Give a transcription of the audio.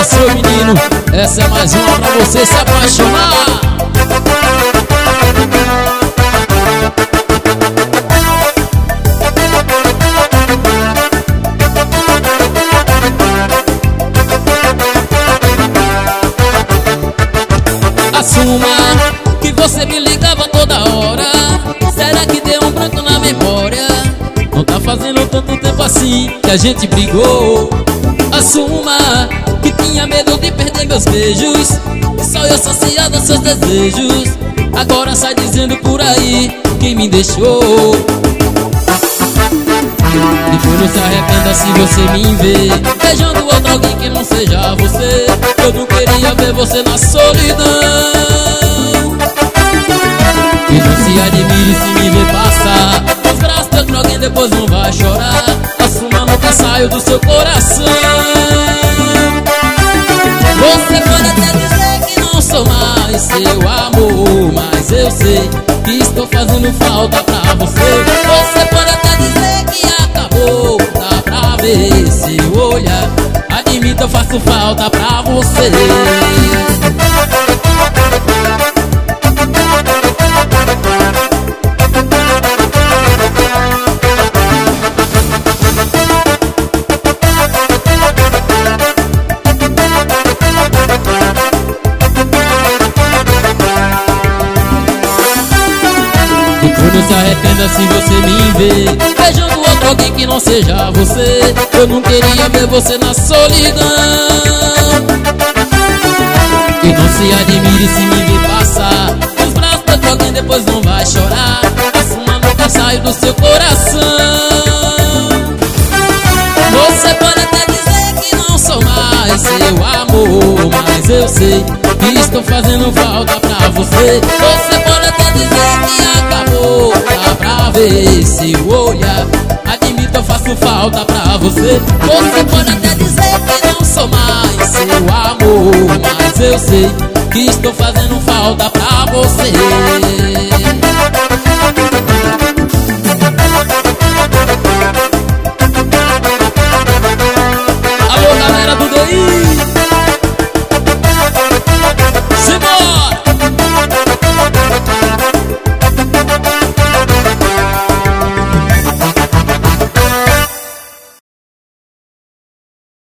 seu menino. Essa é mais uma pra você se apaixonar. Assuma que você me ligava toda hora. Será que deu um branco na memória? Não tá fazendo tanto tempo assim que a gente brigou. Assuma que tinha medo de perder meus beijos, que só eu saciava seus desejos. Agora sai dizendo por aí quem me deixou. Depois não se arrependa se você me ver beijando outro alguém que não seja você. Eu não queria ver você na solidão. E não se admire se me ver passar nos braços de outro alguém, depois não vai chorar. Assuma, nunca saiu do seu coração. Você pode até dizer que não sou mais seu amor, mas eu sei que estou fazendo falta pra você. Você pode até dizer que acabou, dá pra ver seu olhar. Admito, eu faço falta pra você. Não se arrependa se você me ver beijando outro alguém que não seja você. Eu não queria ver você na solidão. E não se admire se me ver passar nos braços de outro alguém, depois não vai chorar. Assuma, nunca saiu do seu coração. Você pode até dizer que não sou mais seu amor, mas eu sei que estou fazendo falta pra você. Você pode até dizer que acabou, dá pra ver seu olhar. Admito, eu faço falta pra você. Você pode até dizer que não sou mais seu amor, mas eu sei que estou fazendo falta pra você. Alô, galera do DI!